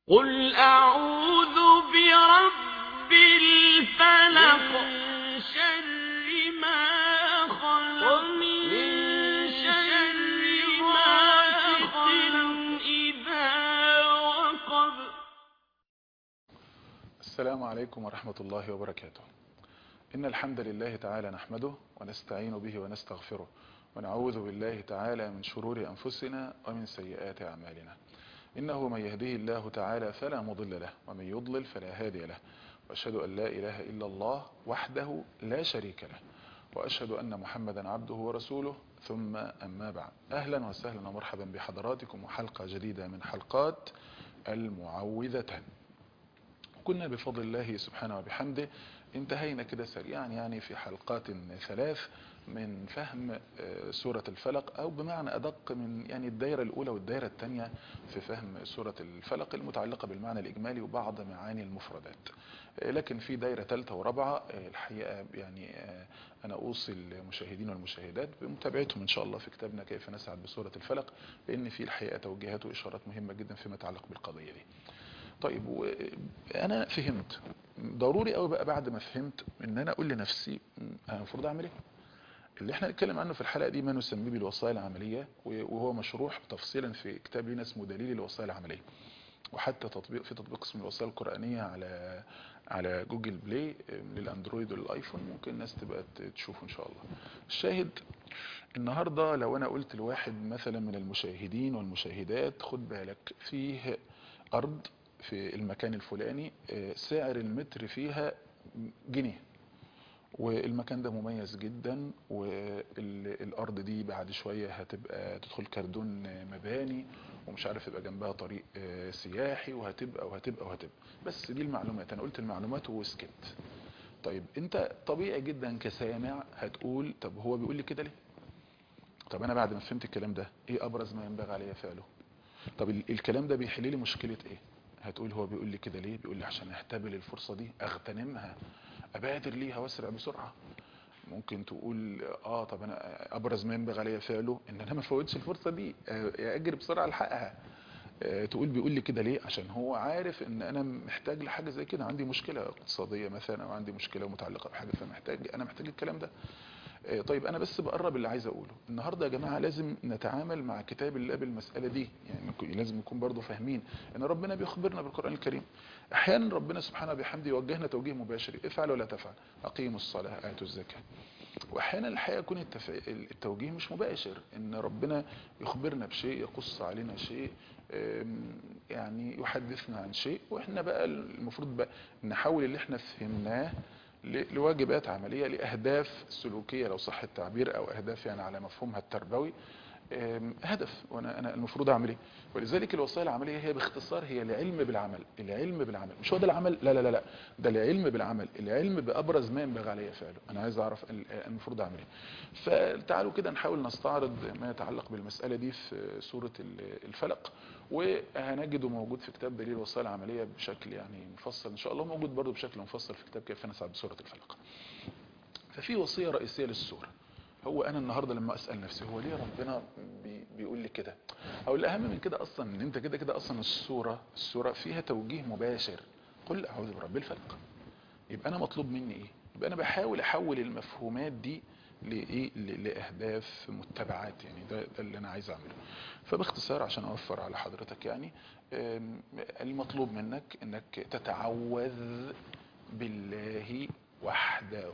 قل أعوذ برب الفلق من شر ما خلق ومن شر غاسق إذا وقب. السلام عليكم ورحمة الله وبركاته. إن الحمد لله تعالى نحمده ونستعين به ونستغفره ونعوذ بالله تعالى من شرور أنفسنا ومن سيئات أعمالنا. إنه من يهديه الله تعالى فلا مضل له ومن يضلل فلا هادي له، وأشهد أن لا إله إلا الله وحده لا شريك له، وأشهد أن محمدا عبده ورسوله، ثم أما بعد. أهلا وسهلا ومرحبا بحضراتكم وحلقة جديدة من حلقات المعوذتان. كنا بفضل الله سبحانه وبحمده انتهينا كده سريعا يعني في حلقات ثلاث من فهم سورة الفلق، او بمعنى ادق من يعني الدائرة الاولى والدائرة الثانية في فهم سورة الفلق المتعلقة بالمعنى الاجمالي وبعض معاني المفردات. لكن في دائرة ثالثة ورابعة الحقيقة يعني انا اوصي المشاهدين والمشاهدات بمتابعتهم ان شاء الله في كتابنا كيف نسعد بسورة الفلق، لان في الحقيقة توجيهات واشارات مهمة جدا فيما يتعلق بالقضية دي. طيب انا فهمت ضروري قوي بقى بعد ما فهمت ان انا اقول لنفسي انا المفروض اعمل ايه. اللي احنا نتكلم عنه في الحلقه دي ما نسميه بالوصايا العمليه، وهو مشروح تفصيلا في كتاب لنا اسمه دليل الوصايا العمليه، وحتى تطبيق اسمه الوصايا القرانيه على جوجل بلاي للاندرويد والايفون، ممكن الناس تبقى تشوفه ان شاء الله. الشاهد النهارده لو انا قلت لواحد مثلا من المشاهدين والمشاهدات خد بالك فيه ارض في المكان الفلاني سعر المتر فيها جنيه، والمكان ده مميز جدا، والارض دي بعد شوية هتبقى تدخل كردون مباني ومش عارف يبقى جنبها طريق سياحي وهتبقى. بس دي المعلومات، انا قلت المعلومات وسكت. طيب انت طبيعي جدا كسامع هتقول طب هو بيقول لي كده ليه؟ طب انا بعد ما فهمت الكلام ده ايه ابرز ما ينبغي علي فعله؟ طب الكلام ده بيحل لي مشكلة ايه؟ هتقول هو بيقول لي كده ليه؟ بيقول لي عشان اهتبل الفرصة دي، اغتنمها، ابادر ليها واسرع بسرعة. ممكن تقول طب انا ابرز ما ينبغي عليا فعله ان انا ما فوتش الفرصة دي، اجري بسرعة الحقها. تقول بيقول لي كده ليه؟ عشان هو عارف ان انا محتاج لحاجة زي كده، عندي مشكلة اقتصادية مثلا او عندي مشكلة متعلقة بحاجة انا محتاج الكلام ده. طيب انا بس بقرب اللي عايز اقوله النهارده يا جماعه. لازم نتعامل مع كتاب الله بالمساله دي، يعني لازم نكون برضو فاهمين ان ربنا بيخبرنا بالقران الكريم. احيانا ربنا سبحانه وبحمده يوجهنا توجيه مباشر، افعل ولا تفعل، اقيموا الصلاه اتوا الزكاه. واحيانا الحقيقه يكون التوجيه مش مباشر، ان ربنا يخبرنا بشيء، يقص علينا شيء، يعني يحدثنا عن شيء، واحنا بقى المفروض بقى نحاول اللي احنا فهمناه لواجبات عملية، لأهداف سلوكية لو صح التعبير، أو أهداف يعني على مفهومها التربوي. هدف، وأنا المفروض أعمل إيه. ولذلك الوصايا العملية هي باختصار هي العلم بالعمل. العلم بالعمل مش هو ده العمل، لا لا لا لا، ده العلم بالعمل، العلم بأبرز ما ينبغي عليه فعله. أنا عايز أعرف المفروض أعمل إيه. فتعالوا كده نحاول نستعرض ما يتعلق بالمسألة دي في سورة الفلق، وهنجده موجود في كتاب دليل الوصايا العملية بشكل يعني مفصل ان شاء الله، موجود برضو بشكل مفصل في كتاب كيف نسعد بسورة الفلق. ففي وصية رئيسية للسورة. هو انا النهاردة لما اسأل نفسي هو ليه ربنا بيقول لي كده، او الاهم من كده اصلا ان انت كده اصلا السورة فيها توجيه مباشر، قل اعوذ برب الفلق. يبقى انا مطلوب مني ايه؟ يبقى انا بحاول احول المفهومات دي لايه، لاهداف متبعات، يعني ده اللي انا عايز اعمله. فباختصار عشان اوفر على حضرتك يعني المطلوب منك انك تتعوذ بالله وحده،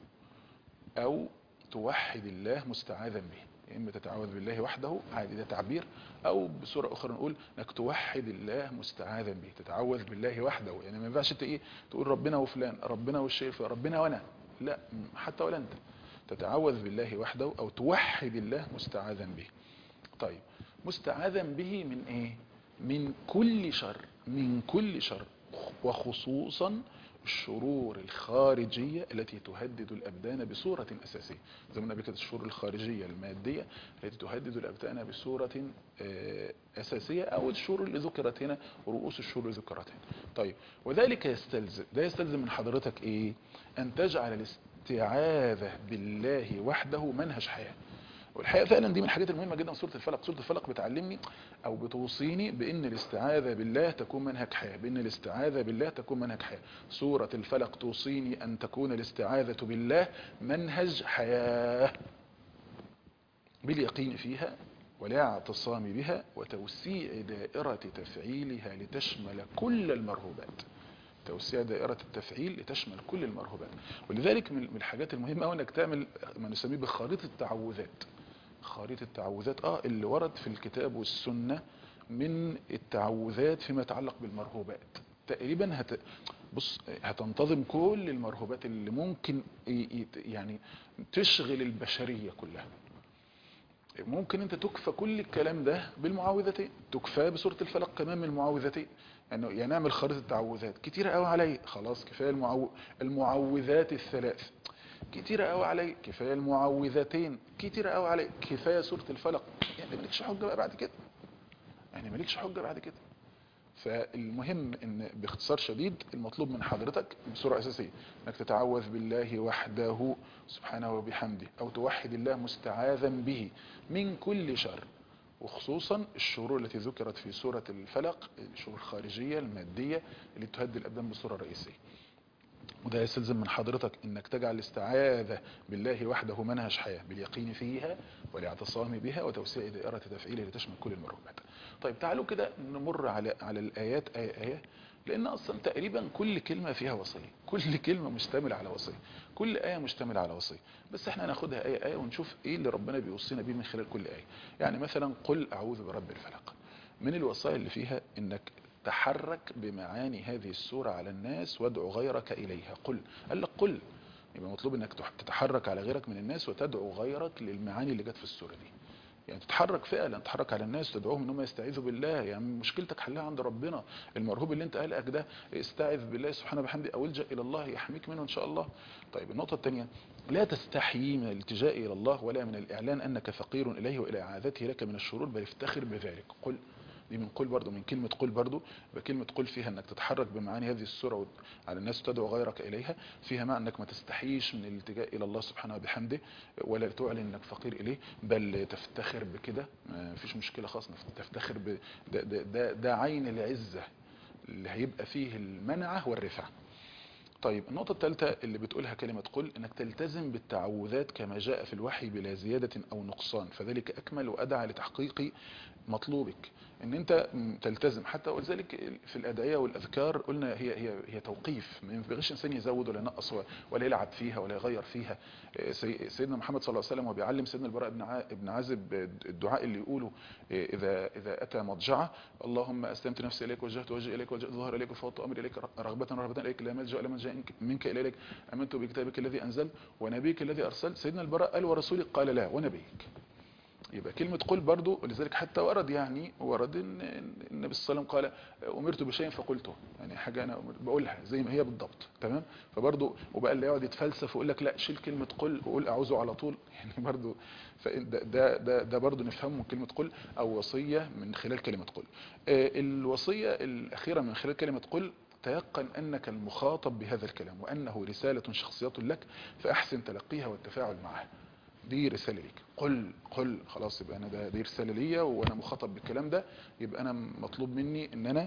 او توحد الله مستعاذا به. يا اما تتعوذ بالله وحده عادي ده تعبير، او بصوره اخرى نقول انك توحد الله مستعاذا به، تتعوذ بالله وحده. يعني ما ينفعش ايه تقول ربنا وفلان، ربنا والشيخ، ربنا وانا، لا، حتى ولا انت. تتعوذ بالله وحده او توحد الله مستعاذا به. طيب مستعاذا به من ايه؟ من كل شر، من كل شر، وخصوصا الشرور الخارجية التي تهدد الأبدان بصورة أساسية. زي ما قلنا كده الشرور الخارجية المادية التي تهدد الأبدان بصورة أساسية، أو الشرور اللي ذكرت هنا، رؤوس الشرور اللي ذكرت هنا. طيب وذلك يستلزم من حضرتك إيه؟ أن تجعل الاستعاذة بالله وحده منهج حياة. والحقيقة فعلا دي من الحاجات المهمة جدا. سورة الفلق بتعلمني او بتوصيني بان الاستعاذة بالله تكون منهج حياة، بان الاستعاذة بالله تكون منهج حياة. سورة الفلق توصيني ان تكون الاستعاذة بالله منهج حياة، باليقين فيها والاعتصام بها وتوسيع دائرة تفعيلها لتشمل كل المرهوبات. توسيع دائرة التفعيل لتشمل كل المرهوبات. ولذلك من الحاجات المهمة انك تعمل ما نسميه بخريطة التعوذات. خريطة التعوذات اللي ورد في الكتاب والسنة من التعوذات فيما يتعلق بالمرهوبات. تقريبا بص هتنتظم كل المرهوبات اللي ممكن يعني تشغل البشرية كلها. ممكن انت تكفى كل الكلام ده بالمعوذتين، تكفى بسورة الفلق كمان من المعوذتين. يعني نعمل خريطة التعوذات كتيرة قوي علي، خلاص كفاية المعوذات الثلاث كتيرة قوي علي، كفاية المعوذتين كتيرة قوي علي، كفاية سورة الفلق. يعني مالكش حجة بقى بعد كده، يعني مالكش حجة بعد كده. فالمهم ان باختصار شديد المطلوب من حضرتك بصورة اساسية انك تتعوذ بالله وحده سبحانه وبحمده، او توحد الله مستعاذا به من كل شر، وخصوصا الشرور التي ذكرت في سورة الفلق، الشرور الخارجية المادية اللي تهدي الابدان بصورة رئيسية. وده يستلزم من حضرتك انك تجعل الاستعاذة بالله وحده منهج حياة، باليقين فيها والاعتصام بها وتوسيع دائرة تفعيلها لتشمل كل المرهوبات. طيب تعالوا كده نمر على الآيات آية، لأن أصلا تقريبا كل كلمة فيها وصية، كل كلمة مشتملة على وصية، كل آية مشتملة على وصية. بس احنا هناخدها آية ونشوف ايه اللي ربنا بيوصينا بيه من خلال كل آية. يعني مثلا قل أعوذ برب الفلق، من الوصايا اللي فيها انك تحرك بمعاني هذه السورة على الناس وادعو غيرك إليها. قال لك قل، يبقى مطلوب انك تتحرك على غيرك من الناس وتدعو غيرك للمعاني اللي جت في السورة دي. يعني تتحرك فعلا، تتحرك على الناس وتدعوهم انهم يستعيذوا بالله. يعني مشكلتك حلها عند ربنا. المرهوب اللي انت قلقك ده استعذ بالله سبحانه وبحمده او الجأ الى الله يحميك منه ان شاء الله. طيب النقطة الثانية، لا تستحيي من الالتجاء الى الله ولا من الاعلان انك فقير اليه والى اعاذته لك من الشرور، بل افتخر بذلك. قل دي من قل برضو، من كلمة قل برضو. بكلمة قل فيها انك تتحرك بمعاني هذه السورة على الناس وتدعو غيرك اليها، فيها معنى انك ما تستحيش من الالتجاء الى الله سبحانه وبحمده ولا تعلن انك فقير اليه، بل تفتخر بكده. ما فيش مشكلة خالص، تفتخر ده عين العزة اللي هيبقى فيه المنعة والرفعة. طيب النقطة الثالثة اللي بتقولها كلمة قل، انك تلتزم بالتعوذات كما جاء في الوحي بلا زيادة او نقصان، فذلك اكمل وادعى لتحقيق مطلوبك. ان انت تلتزم حتى، ولذلك في الادعية والاذكار قلنا هي توقيف، ما ينبغيش انسان يزود ولا ينقص ولا يلعب فيها ولا يغير فيها. سيدنا محمد صلى الله عليه وسلم وبيعلم سيدنا البراء بن عازب الدعاء اللي يقوله اذا اتى مضجعه: اللهم اسلمت نفسي اليك وجهت وجهي اليك وجهت ظهر اليك وفوضت امري اليك رغبة اليك لا ملجأ ولا منجا منك اليك، امنت بكتابك الذي انزلت ونبيك الذي ارسلت. سيدنا البراء قال ورسولك؟ قال لا ونبيك. يبقى كلمة قل برضو، ولذلك حتى ورد ان النبي صلى الله عليه وسلم قال امرت بشيء فقلته، يعني حاجة انا بقولها زي ما هي بالضبط. تمام. فبرضو وبقى اللي يقعد يتفلسف ويقول لك لا شيل كلمة قل وقول اعوذ على طول، يعني برضو ده برضو نفهمه من كلمة قل، او وصية من خلال كلمة قل. الوصية الاخيرة من خلال كلمة قل: تيقن أنك المخاطب بهذا الكلام وأنه رسالة شخصية لك، فأحسن تلقيها والتفاعل معها. دي رسالة ليك. قل خلاص، يبقى أنا دي رسالة ليا وأنا مخاطب بالكلام ده، يبقى أنا مطلوب مني أن أنا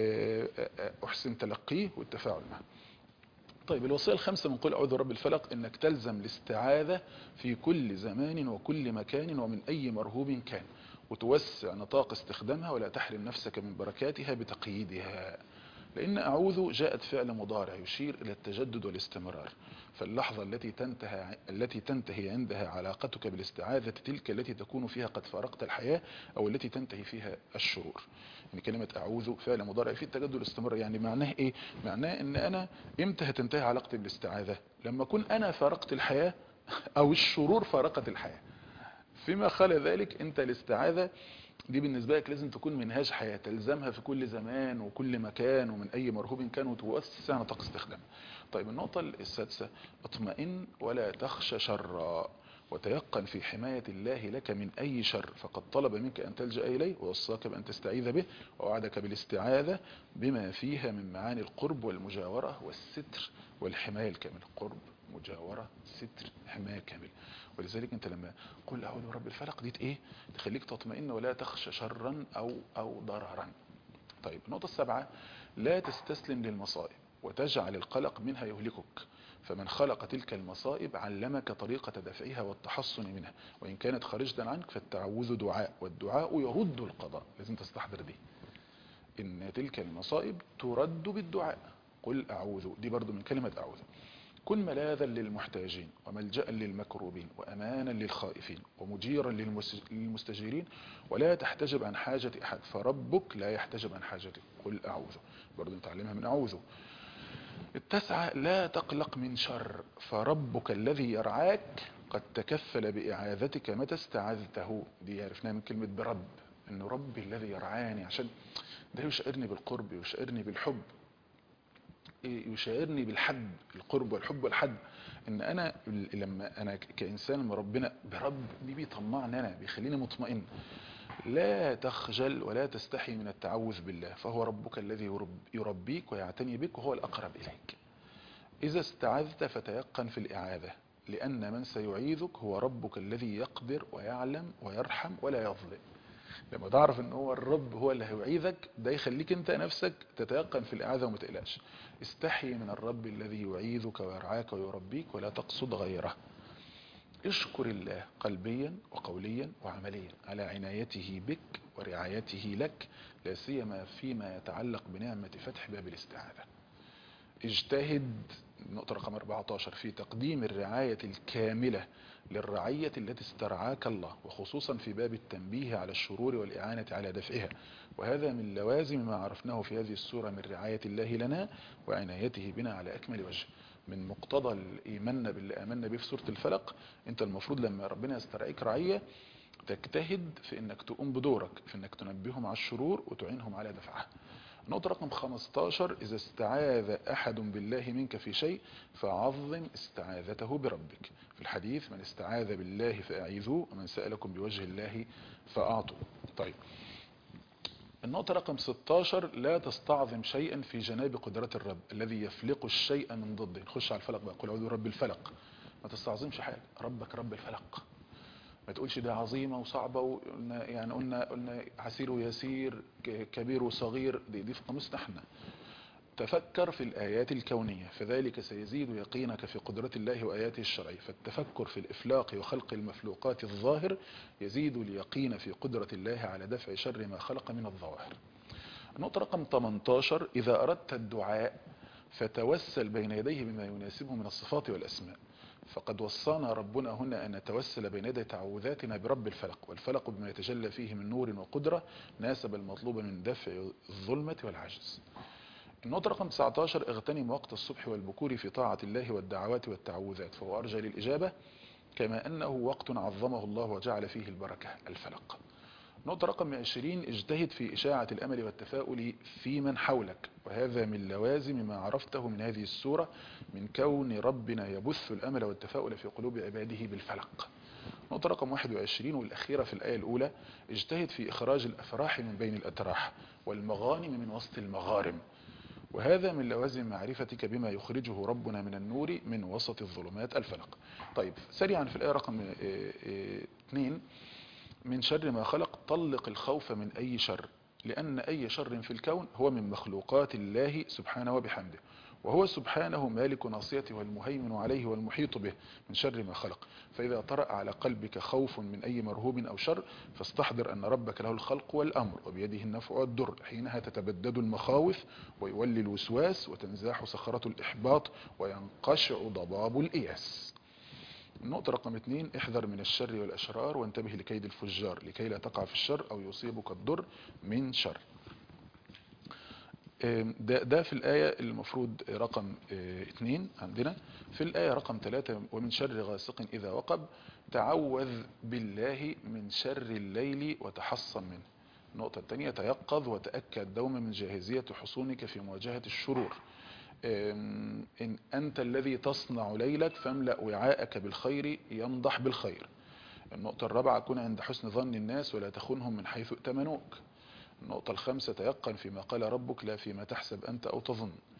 أحسن تلقيه والتفاعل معه. طيب الوصية الخامسة من قل أعوذ برب الفلق: أنك تلزم الاستعاذة في كل زمان وكل مكان ومن أي مرهوب كان، وتوسع نطاق استخدامها ولا تحرم نفسك من بركاتها بتقييدها. لأن أعوذ جاءت فعل مضارع يشير إلى التجدد والاستمرار، فاللحظة التي تنتهي عندها علاقتك بالاستعاذة تلك التي تكون فيها قد فارقت الحياة أو التي تنتهي فيها الشرور. يعني كلمة أعوذ فعل مضارع فيه التجدد والاستمرار. يعني معناه إيه؟ معناه إن أنا إمتى هتنتهي علاقتي بالاستعاذة؟ لما أكون أنا فارقت الحياة أو الشرور فارقت الحياة. فيما خلى ذلك أنت الاستعاذة دي بالنسبة لك لازم تكون منهاج حياة، تلزمها في كل زمان وكل مكان ومن أي مرهوب كان، وتوسع نطاق استخدامها. طيب النقطة السادسة: اطمئن ولا تخشى شرا، وتيقن في حماية الله لك من أي شر، فقد طلب منك أن تلجأ إليه ووصاك بأن تستعيذ به، ووعدك بالاستعاذة بما فيها من معاني القرب والمجاورة والستر والحماية الكاملة. قرب، مجاورة، ستر، حماية كامل. ولذلك انت لما قل اعوذ برب الفلق دي ايه؟ تخليك تطمئن ولا تخشى شرا او ضررا. طيب النقطة السابعة، لا تستسلم للمصائب وتجعل القلق منها يهلكك، فمن خلق تلك المصائب علمك طريقة دفعها والتحصن منها، وإن كانت خارجة عنك فالتعوذ دعاء، والدعاء يرد القضاء. لازم تستحضر دي، إن تلك المصائب ترد بالدعاء. قل أعوذ دي برضو من كلمة أعوذ. كن ملاذا للمحتاجين وملجأ للمكروبين وأمانا للخائفين ومجيرا للمستجيرين، ولا تحتجب عن حاجة أحد فربك لا يحتجب عن حاجتك. قل أعوذ برضو نتعلمها من أعوذ. التسعة، لا تقلق من شر فربك الذي يرعاك قد تكفل بإعاذتك متى استعاذته. دي عرفناها من كلمة برب، إنه ربي الذي يرعاني، عشان ده يشعرني بالقرب، يشعرني بالحب، يشعرني بالحب، القرب والحب والحب. ان انا لما انا كانسان لما ربنا برب دي بيطمعني، انا بيخليني مطمئن. لا تخجل ولا تستحي من التعوذ بالله، فهو ربك الذي يربيك ويعتني بك وهو الاقرب اليك. اذا استعذت فتيقن في الاعاذة، لان من سيعيذك هو ربك الذي يقدر ويعلم ويرحم ولا يظلم. لما تعرف ان هو الرب هو اللي هيعيذك، ده يخليك انت نفسك تتيقن في الاعاذة وما تقلقش. استحي من الرب الذي يعيذك ويرعاك ويربيك ولا تقصد غيره. اشكر الله قلبيا وقوليا وعمليا على عنايته بك ورعايته لك، لا سيما فيما يتعلق بنعمة فتح باب الاستعاذة. اجتهد، نقطة رقم 14، في تقديم الرعاية الكاملة للرعية التي استرعاك الله، وخصوصا في باب التنبيه على الشرور والإعانة على دفعها. وهذا من لوازم ما عرفناه في هذه السورة من رعاية الله لنا وعنايته بنا على أكمل وجه. من مقتضى الإيمان باللي آمنا به في سورة الفلق، انت المفروض لما ربنا يسترعيك رعية تجتهد في انك تقوم بدورك في انك تنبههم على الشرور وتعينهم على دفعها. نقطة رقم 15، إذا استعاذ أحد بالله منك في شيء فعظم استعاذته بربك. في الحديث من استعاذ بالله فأعيذوه ومن سألكم بوجه الله فأعطوا. طيب النقطة رقم 16، لا تستعظم شيئا في جناب قدرة الرب الذي يفلق الشيء من ضده. نخش على الفلق بقى، قل أعوذ برب الفلق. ما تستعظمش حاجة، ربك رب الفلق. ما تقولش ده عظيمة وصعبة وقلنا يعني قلنا عسير ويسير، كبير وصغير، دي في قاموسنا احنا. تفكر في الآيات الكونية فذلك سيزيد يقينك في قدرة الله وآياته الشرعية. فالتفكر في الإفلاق وخلق المخلوقات الظاهر يزيد اليقين في قدرة الله على دفع شر ما خلق من الظواهر. النقطة رقم 18، إذا أردت الدعاء فتوسل بين يديه بما يناسبه من الصفات والأسماء. فقد وصانا ربنا هنا أن نتوسل بين يدي تعوذاتنا برب الفلق، والفلق بما يتجلى فيه من نور وقدرة ناسب المطلوب من دفع الظلمة والعجز. النقطة رقم 19، اغتنم وقت الصبح والبكور في طاعة الله والدعوات والتعوذات، فهو أرجى للإجابة كما أنه وقت عظمه الله وجعل فيه البركة، الفلق. نقطة رقم 20، اجتهد في إشاعة الأمل والتفاؤل في من حولك، وهذا من لوازم ما عرفته من هذه السورة من كون ربنا يبث الأمل والتفاؤل في قلوب عباده بالفلق. نقطة رقم 21، والأخيرة في الآية الأولى، اجتهد في إخراج الأفراح من بين الأتراح والمغانم من وسط المغارم، وهذا من لوازم معرفتك بما يخرجه ربنا من النور من وسط الظلمات، الفلق. طيب سريعا في الآية رقم 2، من شر ما خلق طلق الخوف من أي شر، لأن أي شر في الكون هو من مخلوقات الله سبحانه وبحمده، وهو سبحانه مالك ناصيته والمهيمن عليه والمحيط به من شر ما خلق. فإذا طرأ على قلبك خوف من أي مرهوب أو شر فاستحضر أن ربك له الخلق والأمر وبيده النفع والضر، حينها تتبدد المخاوف ويولي الوسواس وتنزاح صخرة الإحباط وينقشع ضباب الإياس. النقطة رقم 2، احذر من الشر والأشرار وانتبه لكيد الفجار لكي لا تقع في الشر أو يصيبك الضر من شر. ده في الآية المفروض رقم 2 عندنا. في الآية رقم 3، ومن شر غاسق إذا وقب تعوذ بالله من شر الليل وتحصن منه. النقطة الثانية، تيقظ وتأكد دوما من جاهزية حصونك في مواجهة الشرور. إن أنت الذي تصنع ليلك فاملأ وعاءك بالخير ينضح بالخير. النقطة الرابعة، كن عند حسن ظن الناس ولا تخونهم من حيث ائتمنوك. النقطة الخامسة، تيقن فيما قال ربك لا فيما تحسب أنت أو تظن.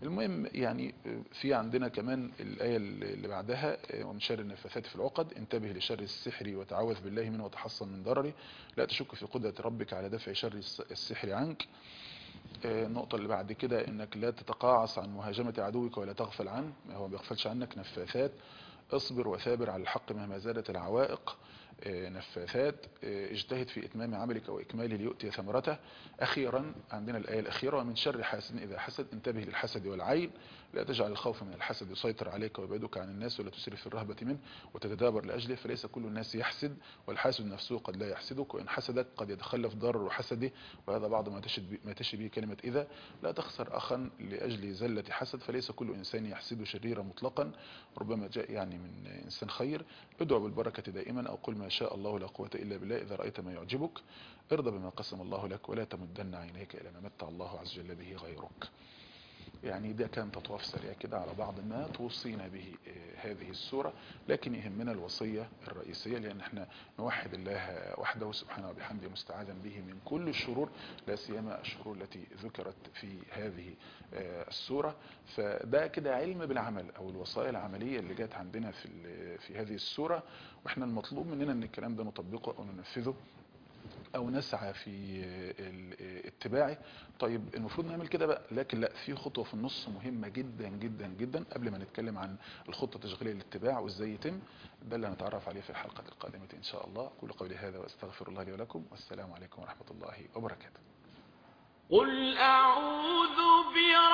المهم يعني في عندنا كمان الآية اللي بعدها ومن شر النفاثات في العقد انتبه لشر السحر وتعوذ بالله منه وتحصن من ضرره لا تشك في قدرة ربك على دفع شر السحر عنك. النقطة اللي بعد كده انك لا تتقاعس عن مهاجمة عدوك ولا تغفل عنه، ما هو ما بيغفلش عنك. نفاثات اصبر وثابر على الحق مهما زادت العوائق. نفاثات اجتهد في إتمام عملك وإكماله ليؤتي ثمرته. أخيرا عندنا الآية الأخيرة ومن شر حاسد إذا حسد انتبه للحسد والعين لا تجعل الخوف من الحسد يسيطر عليك ويبعدك عن الناس ولا تسرف في الرهبة منه وتتدابر لأجله فليس كل الناس يحسد والحاسد نفسه قد لا يحسدك وإن حسدك قد يتخلف ضرر حسده وهذا بعض ما تشي به كلمة إذا لا تخسر أخا لأجل زلة حسد فليس كل إنسان يحسد شريرا مطلقا ربما جاء يعني من إنسان خير. ادعو بالبركة دائما أو قل ما شاء الله لا قوة إلا بالله إذا رأيت ما يعجبك ارضى بما قسم الله لك ولا تمدن عينيك إلى ما متع الله عز وجل به غيرك. يعني ده كان تطواف سريع كده على بعض ما توصينا به هذه السورة، لكن يهمنا الوصية الرئيسية لأن احنا نوحد الله وحده سبحانه وبحمده مستعاذا به من كل الشرور لا سيما الشرور التي ذكرت في هذه السورة. فده كده علم بالعمل أو الوصايا العملية اللي جات عندنا في هذه السورة، واحنا المطلوب مننا ان الكلام ده نطبقه أو ننفذه او نسعى في اتباعه. طيب المفروض نعمل كده بقى، لكن لا، في خطوة في النص مهمة جدا جدا جدا قبل ما نتكلم عن الخطة التشغيلية للاتباع وازاي يتم. ده اللي هنتعرف عليه في الحلقة القادمة ان شاء الله. اقول قولي هذا واستغفر الله لي ولكم والسلام عليكم ورحمة الله وبركاته. قل أعوذ برب